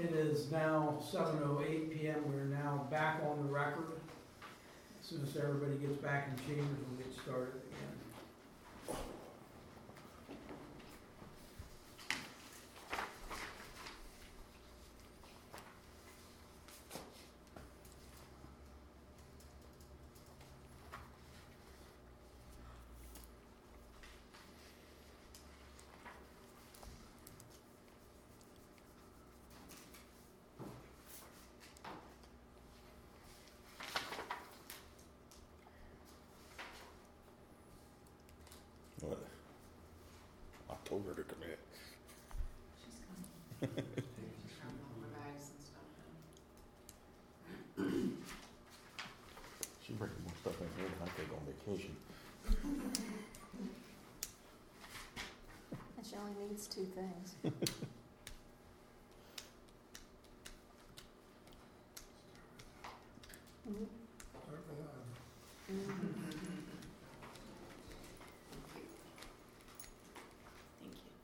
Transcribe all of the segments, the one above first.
It is now 7:08 PM. We're now back on the record. As soon as everybody gets back in chambers, we'll get started again. What? I told her to come in. She's coming. She's trying to all her bags and stuff. She brings more stuff in here than I take on vacation. And she only needs two things. Mhm. Mhm. Thank you.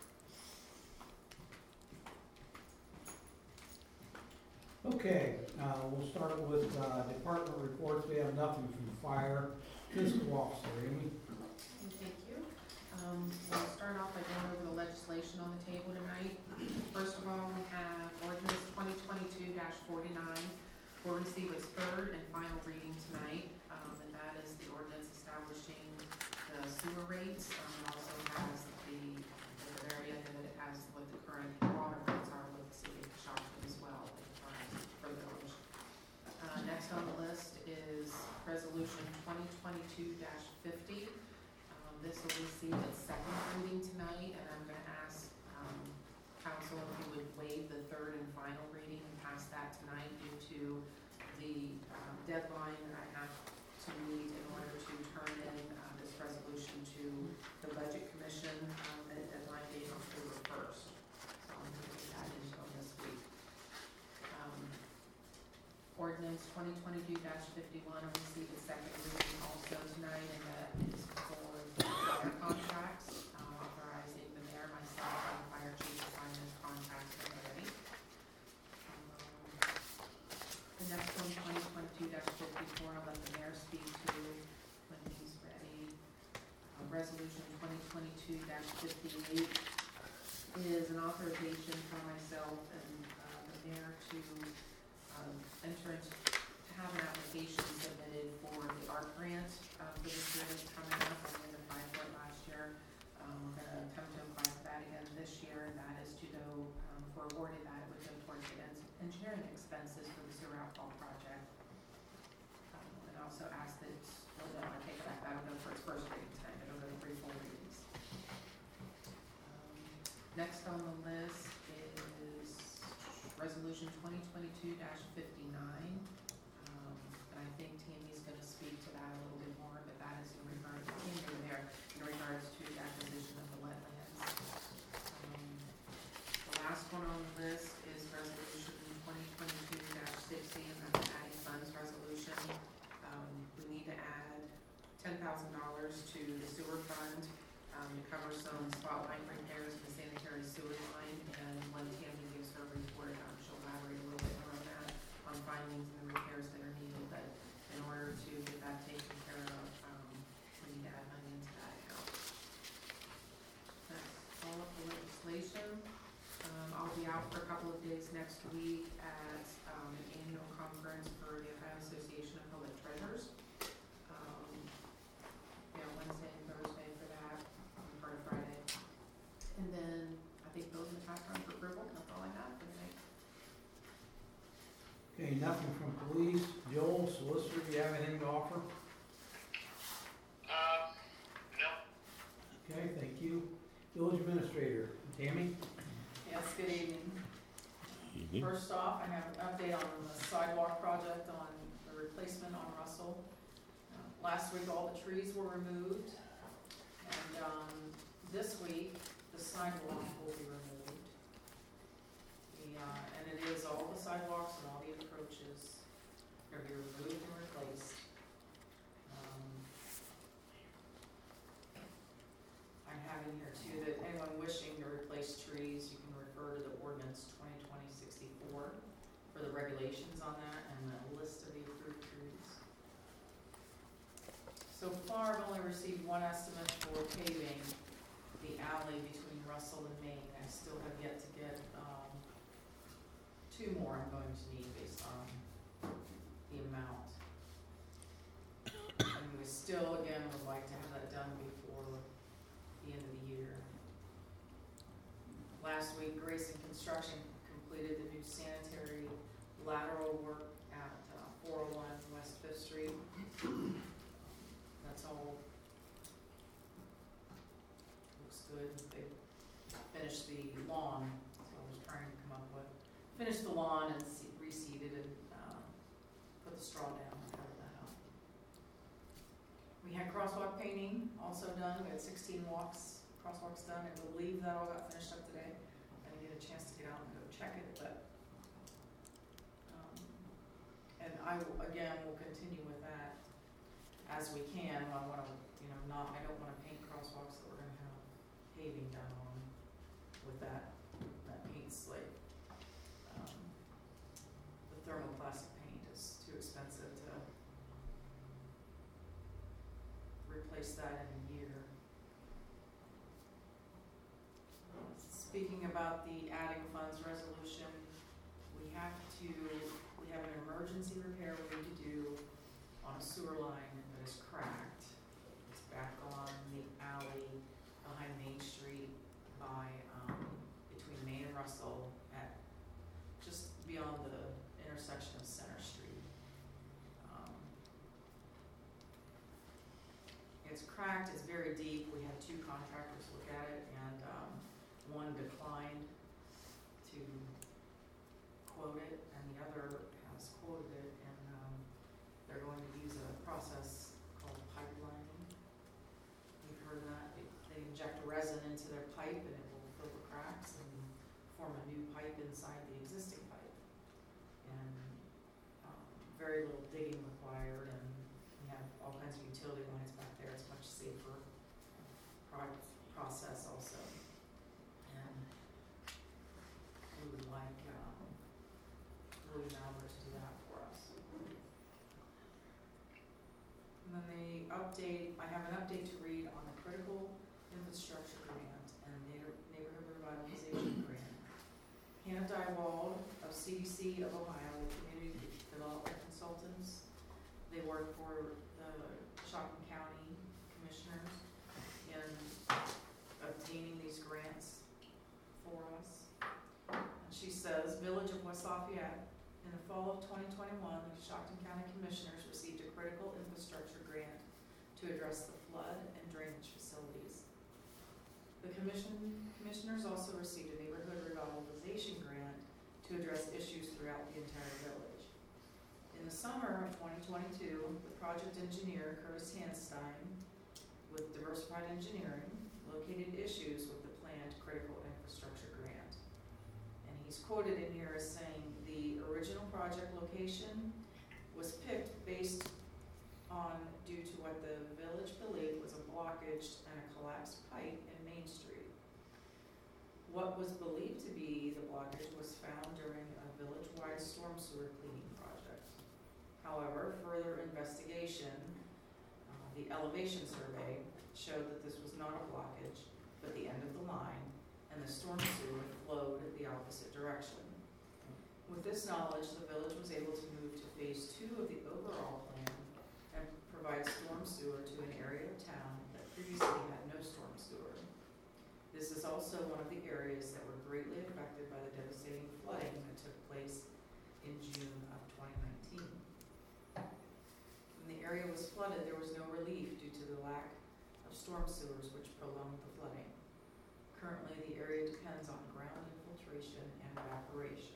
Okay, we'll start with department reports. We have nothing from fire. Fiscal officer, Amy. Thank you. We'll start off by going over the legislation on the table tonight. First of all, we have ordinance 2022-49 will receive its third and final reading tonight. And that is the ordinance establishing the sewer rates. It also has at the very end of it, it has what the current water rates are with the city of Shopton as well for the village. Next on the list is resolution 2022-50. This will receive its second reading tonight, and I'm gonna ask, council if you would waive the third and final reading and pass that tonight due to the, deadline that I have to meet in order to turn in, this resolution to the budget commission, at deadline being October 1st. So I'm gonna get that info this week. Ordinance 2022-51 will receive its second reading also tonight, and that is for the fire contracts, authorizing the mayor, myself, and the fire chief to sign those contracts when they're ready. The next one, 2022-54, I'll let the mayor speak to when he's ready. Resolution 2022-58 is an authorization for myself and the mayor to enter into, to have an application submitted for the ARP grant for this year that's coming up. We had applied for it last year. We're going to attempt to apply for that again this year, and that is to go, if we're awarded that, it would go towards the engineering expenses for the sewer outfall project. And also ask that, well, no, I take it back, that'll go for its first reading tonight, it'll go to 3 full readings. Next on the list is resolution 2022-59. And I think Tammy's gonna speak to that a little bit more, but that is in regards, in regards to the acquisition of the wetlands. The last one on the list is resolution 2022-60, and that's the adding funds resolution. We need to add $10,000 to the sewer fund, to cover some spotlight repairs in the sanitary sewer line, and when Tammy gives her report, she'll elaborate a little bit more on that, on findings and the repairs that are needed, but in order to get that taken care of, we need to add money into that account. That's all of the legislation. I'll be out for a couple of days next week at an annual conference for the Ohio Association of Public Treasurers. Wednesday and Thursday for that, part of Friday. And then I think those in the background for approval, that's all I have for tonight. Okay, nothing from police. Joel, solicitor, do you have anything to offer? No. Okay, thank you. Village administrator, Tammy? Yes, good evening. First off, I have an update on the sidewalk project on the replacement on Russell. Last week, all the trees were removed, and this week, the sidewalk will be removed. And it is all the sidewalks and all the approaches are be removed and replaced. I have in here too that anyone wishing to replace trees, you can refer to the ordinance 2020-65. regulations on that and a list of the approved trees. So far, I've only received one estimate for paving the alley between Russell and Main. I still have yet to get, 2 more I'm going to need based on the amount. And we still, again, would like to have that done before the end of the year. Last week, Grayson Construction completed the new sanitary lateral work at 401 West 5th Street. That's all. Looks good. They finished the lawn, so I was trying to come up with. Finished the lawn and reseeded and put the straw down and cover that up. We had crosswalk painting also done. We had 16 crosswalks done. I believe that all got finished up today. I didn't get a chance to get out and go check it, but and I will continue with that as we can. I want to, I don't want to paint crosswalks that we're going to have paving done on with that paint slate. The thermoplastic paint is too expensive to replace that in a year. Speaking about the adding funds resolution, we have an emergency repair we need to do on a sewer line that is cracked. It's back on the alley behind Main Street by, between Main and Russell at just beyond the intersection of Center Street. It's cracked, it's very deep. We had 2 contractors look at it and one declined to quote it and the other has quoted it, and they're going to use a process called pipelining. You've heard that? They inject resin into their pipe and it will fill the cracks and form a new pipe inside the existing pipe. And very little digging required, and we have all kinds of utility lines back there. It's much safer process also. And we would like William Albert to do that for us. And then I have an update to read on the critical infrastructure grant and neighborhood revitalization grant. Hannah Dywald of CDC of Ohio, the Community Development Consultants, they work for the Shocking County Commissioners in obtaining these grants for us. And she says, Village of West Lafayette, in the fall of 2021, the Shocking County Commissioners received a critical infrastructure grant to address the flood and drainage facilities. The commissioners also received a neighborhood revitalization grant to address issues throughout the entire village. In the summer of 2022, the project engineer, Curtis Hanstein, with Diversified Engineering, located issues with the planned critical infrastructure grant. And he's quoted in here as saying the original project location was picked based on due to what the village believed was a blockage and a collapsed pipe in Main Street. What was believed to be the blockage was found during a village-wide storm sewer cleaning project. However, further investigation, the elevation survey showed that this was not a blockage, but the end of the line, and the storm sewer flowed the opposite direction. With this knowledge, the village was able to move to phase 2 of the overall plan and provide storm sewer to an area of town that previously had no storm sewer. This is also one of the areas that were greatly affected by the devastating flooding that took place in June of 2019. When the area was flooded, there was no relief due to the lack of storm sewers, which prolonged the flooding. Currently, the area depends on ground infiltration and evaporation.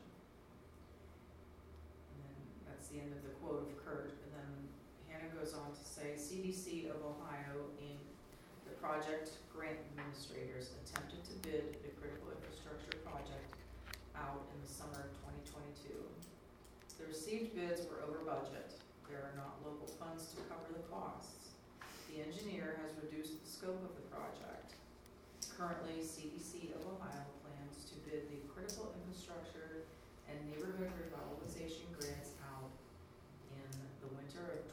And then that's the end of the quote of Kurt. And then Hannah goes on to say, CDC of Ohio, Inc., the project grant administrators attempted to bid the critical infrastructure project out in the summer of 2022. The received bids were over budget. There are not local funds to cover the costs. The engineer has reduced the scope of the project. Currently, CDC of Ohio plans to bid the critical infrastructure and neighborhood revitalization grants out in the winter of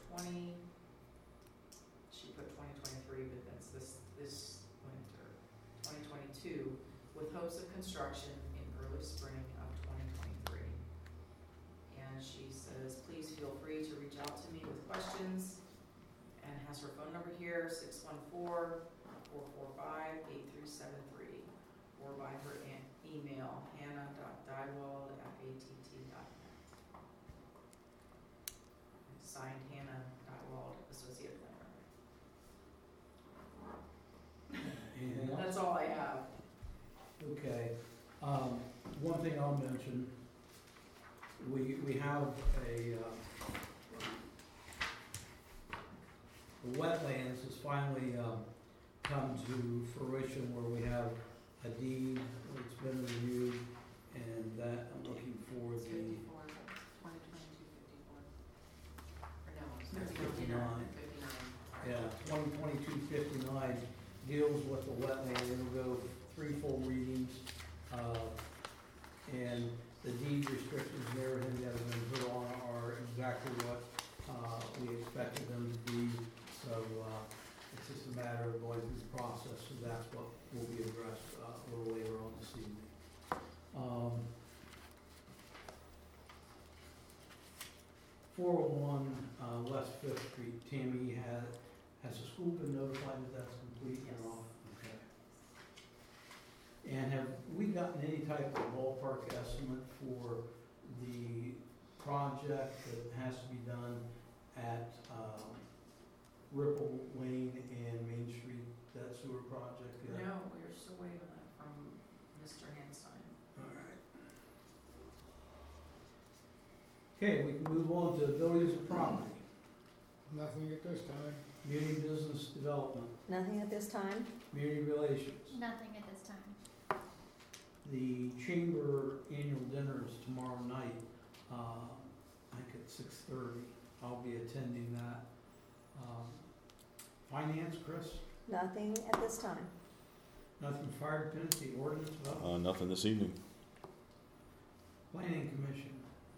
she put 2023, but that's this winter, 2022, with hopes of construction in early spring of 2023. And she says, please feel free to reach out to me with questions, and has her phone number here, 614-445-8373, or by her email, hannah.dywald@att.net. Signed, Hannah Dywald, Associate Planner. Anything else? That's all I have. Okay, one thing I'll mention, we have the wetlands has finally, come to fruition where we have a deed that's been reviewed, and that I'm looking for It's the 54, 2022, 54. Or no, it's 59. 59. Yeah, 2022-59 deals with the wetland. It'll go 3 full readings. And the deed restrictions and everything that have been put on are exactly what we expected them to be. So it's just a matter of going through the process. So that's what will be addressed a little later on this evening. 401 West 5th Street, Tammy, has the school been notified that that's complete and off? Okay. And have we gotten any type of ballpark estimate for the project that has to be done at Ripple Lane and Main Street, that sewer project? No, we're still waiting on that from Mr. Hanstein. All right. Okay, we can move on to buildings and property. Nothing at this time. Community business development, Nothing at this time? community relations. Nothing at this time. The chamber annual dinner is tomorrow night, I think at 6:30. I'll be attending that. Finance, Chris? Nothing at this time. Nothing fire dependency, ordinance, development. Nothing this evening. Planning commission,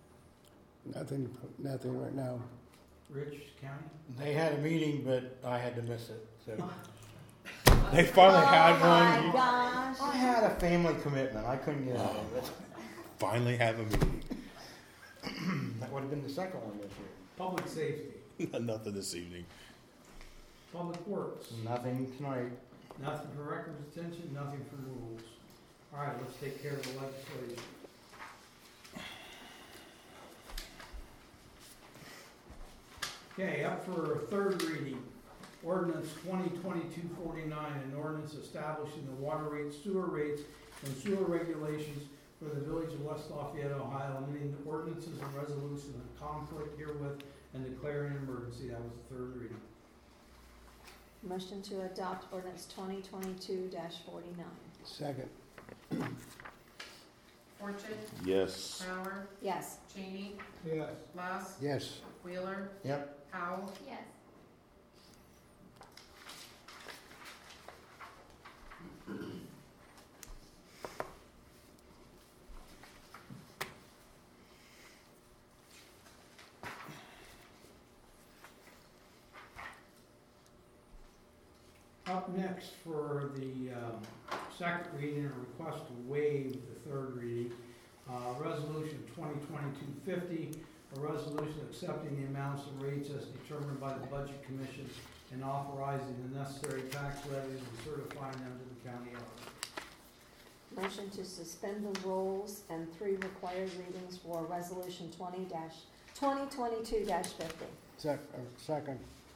Nothing right now. Rich County? They had a meeting, but I had to miss it, so. They finally had Oh my one. gosh. I had a family commitment, I couldn't get out of it. Finally have a meeting. That would have been the second one this year. Public safety, Nothing this evening. public works, Nothing tonight. nothing for records attention, nothing for rules. All right, let's take care of the legislation. Okay, up for third reading, ordinance 2022-49, an ordinance establishing the water rates, sewer rates, and sewer regulations for the village of West Lafayette, Ohio, limiting the ordinances and resolutions in conflict herewith and declaring an emergency. That was the third reading. Motion to adopt ordinance 2022-49. Second. Fortune, Yes. Bauer, Yes. Cheney, Yes. Luss, Yes. Wheeler, Yep. Powell. Yes. Up next for the second reading, a request to waive the third reading, resolution 2022-50, a resolution accepting the amounts of rates as determined by the Budget Commission and authorizing the necessary tax levies and certifying them to the county auditor. Motion to suspend the rules and 3 required readings for resolution 2022-50. Second.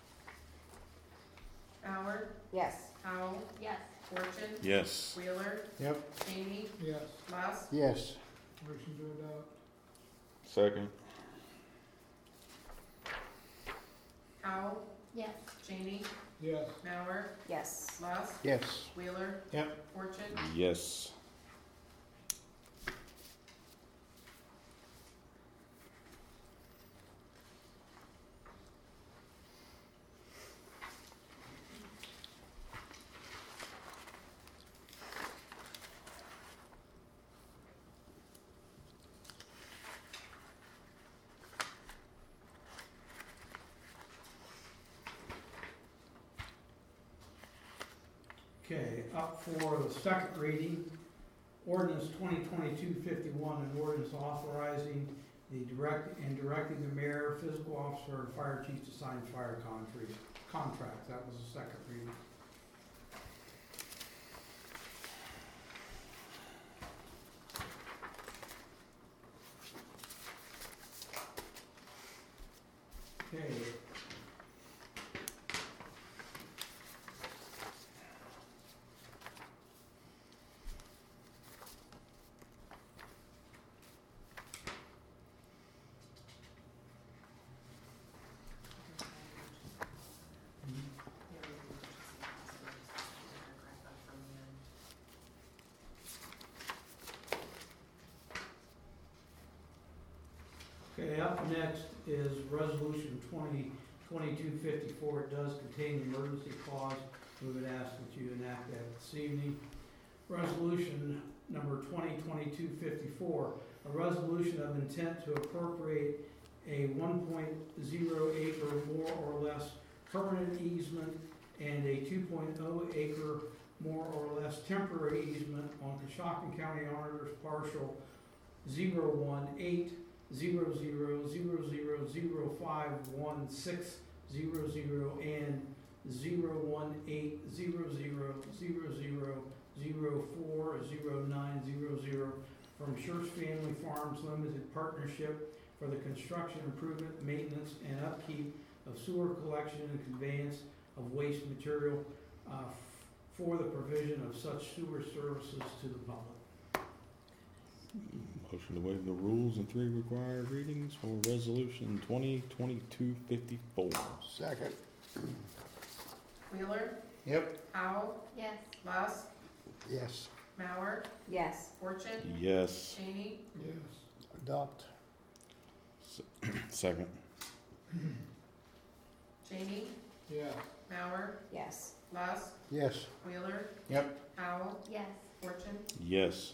Bauer, Yes. Powell, Yes. Fortune, Yes. Wheeler, Yep. Cheney, Yes. Luss, Yes. Motion to adopt. Second. Powell, Yes. Cheney, Yes. Bauer, Yes. Luss, Yes. Wheeler, Yep. Fortune, Yes. Okay, up for the second reading, ordinance 2022-51, an ordinance authorizing directing the mayor, physical officer, and fire chief to sign fire contracts. That was the second reading. Okay. Okay, up next is resolution 2022-54. It does contain the emergency clause. We would ask that you enact that this evening. Resolution number 2022-54, a resolution of intent to appropriate a 1.0 acre more or less permanent easement and a 2.0 acre more or less temporary easement on Coshocton County Auditor's Partial 0180000051600 and 0180000040900 from Church Family Farms Limited Partnership for the construction, improvement, maintenance, and upkeep of sewer collection and conveyance of waste material for the provision of such sewer services to the public. Motion to waive the rules and 3 required readings for resolution 2022-54. Second. Wheeler. Yep. Powell. Yes. Lusk. Yes. Mauer. Yes. Fortune. Yes. Cheney. Yes. Adopt. Second. Cheney. Yeah. Mauer. Yes. Lusk. Yes. Wheeler. Yep. Powell. Yes. Fortune. Yes.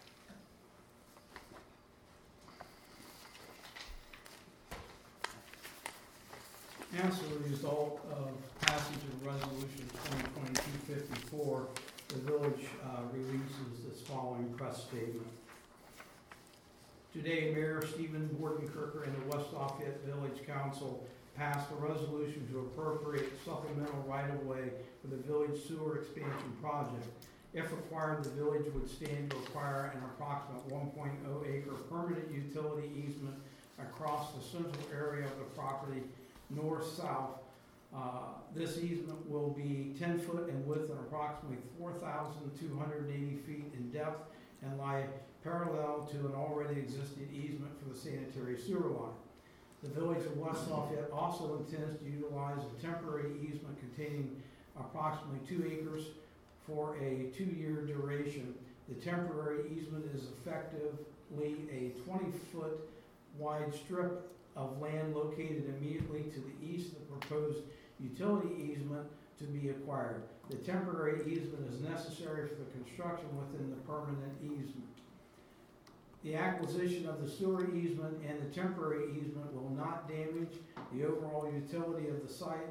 As a result of passage of resolution 2022-54, the village releases this following press statement. Today, Mayor Stephen Bordenkircher and the West Lafayette Village Council passed a resolution to appropriate supplemental right-of-way for the village sewer expansion project. If required, the village would stand to acquire an approximate 1.0 acre permanent utility easement across the central area of the property north-south. This easement will be 10 foot in width and approximately 4,280 feet in depth and lie parallel to an already existing easement for the sanitary sewer line. The village of West Lafayette also intends to utilize a temporary easement containing approximately 2 acres for a 2-year duration. The temporary easement is effectively a 20-foot wide strip of land located immediately to the east of the proposed utility easement to be acquired. The temporary easement is necessary for the construction within the permanent easement. The acquisition of the sewer easement and the temporary easement will not damage the overall utility of the site.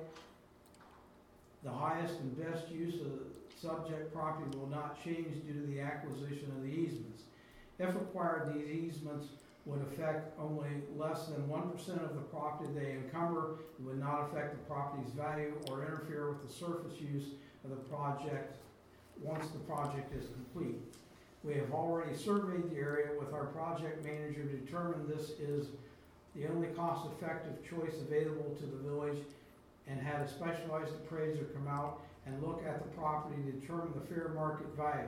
The highest and best use of the subject property will not change due to the acquisition of the easements. If acquired, these easements would affect only less than 1% of the property they encumber. It would not affect the property's value or interfere with the surface use of the project once the project is complete. We have already surveyed the area with our project manager to determine this is the only cost-effective choice available to the village and had a specialized appraiser come out and look at the property to determine the fair market value.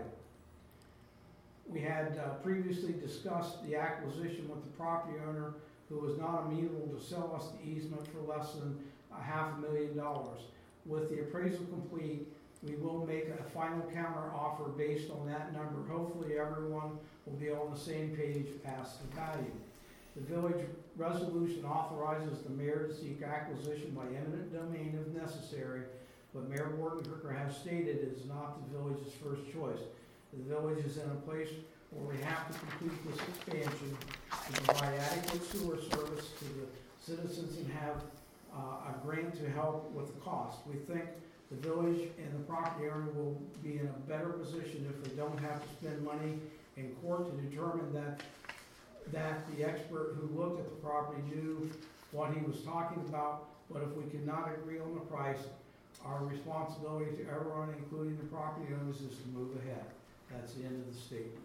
We had previously discussed the acquisition with the property owner, who was not amenable to sell us the easement for less than $500,000. With the appraisal complete, we will make a final counter offer based on that number. Hopefully everyone will be on the same page as the value. The village resolution authorizes the mayor to seek acquisition by eminent domain if necessary, but Mayor Bordenkircher has stated it is not the village's first choice. The village is in a place where we have to complete this expansion to provide adequate sewer service to the citizens and have a grant to help with the cost. We think The village and the property owner will be in a better position if they don't have to spend money in court to determine that the expert who looked at the property knew what he was talking about. But if we cannot agree on the price, our responsibility to everyone, including the property owners, is to move ahead. That's the end of the statement.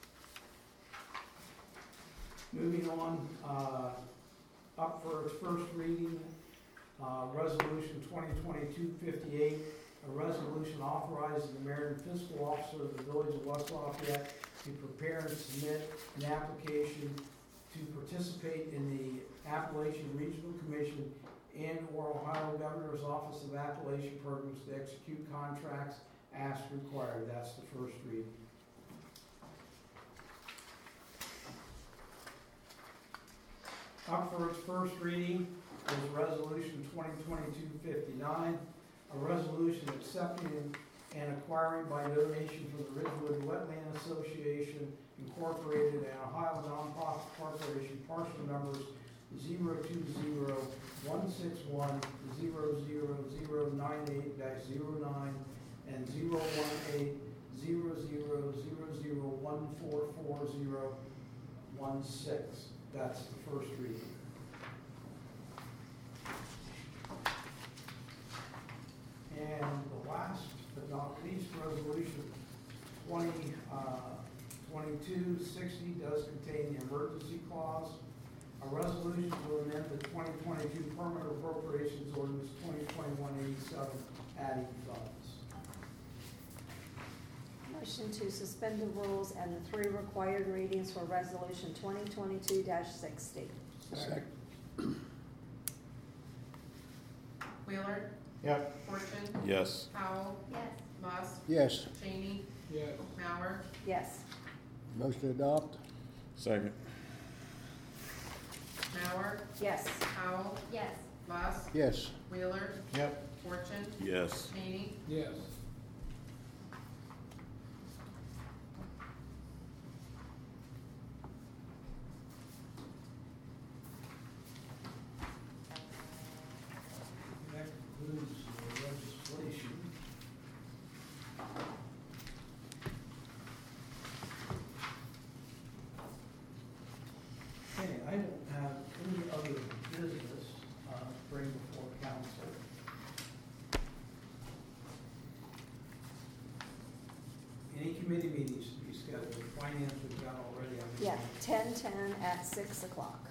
Moving on, up for its first reading, Resolution 2022-58, a resolution authorizing the mayor and fiscal officer of the village of West Lafayette to prepare and submit an application to participate in the Appalachian Regional Commission and/or Ohio Governor's Office of Appalachian Programs to execute contracts as required. That's the first reading. Up for its first reading is Resolution 2022-59, a resolution accepting and acquiring by donation from the Ridgewood Wetland Association Incorporated and Ohio Nonprofit Corporation, parcel numbers 020-161-00098-09 and 018-000144016. That's the first reading. And the last but not least, Resolution 2260 does contain the emergency clause. A resolution to amend the 2022 Permanent Appropriations Ordinance 2021-87, adding funds. Motion to suspend the rules and the 3 required readings for Resolution 2022-60. Second. Wheeler. Yep. Fortune. Yes. Powell. Yes. Luss. Yes. Cheney. Yes. Mauer. Yes. Motion to adopt? Second. Mauer. Yes. Powell. Yes. Luss. Yes. Wheeler. Yep. Fortune. Yes. Cheney. Yes. That concludes the legislation. Okay, I don't have any other business to bring before council. Any committee meetings to be scheduled? Finance we've got already. Yeah, 10:10 at 6 o'clock.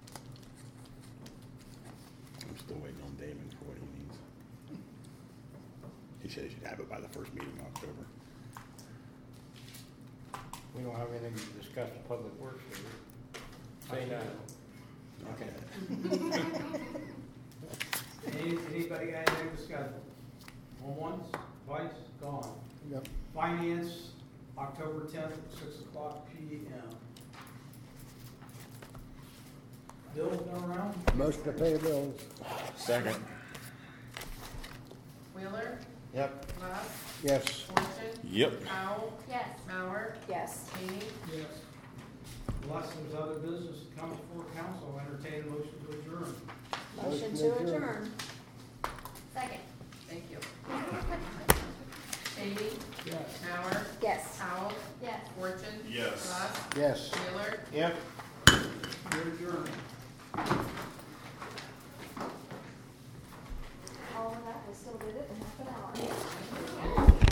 I'm still waiting on Damon for what he needs. He said he should have it by the first meeting in October. We don't have anything to discuss with Public Works, do we? Say no. Okay. Anybody got anything to schedule? Going once, twice, gone. Yep. Finance, October 10th at 6 o'clock p.m. Bills been around? Motion to pay the bills? Second. Wheeler. Yep. Luss. Yes. Fortune. Yep. Powell. Yes. Mauer. Yes. Cheney. Yes. Unless there's other business that comes before council, I'll entertain a motion to adjourn. Motion Motion to adjourned. adjourn. Second. Thank you. Cheney. Yes. Mauer. Yes. Powell. Yes. Fortune. Yes. Luss. Yes. Wheeler. Yep. You're adjourned.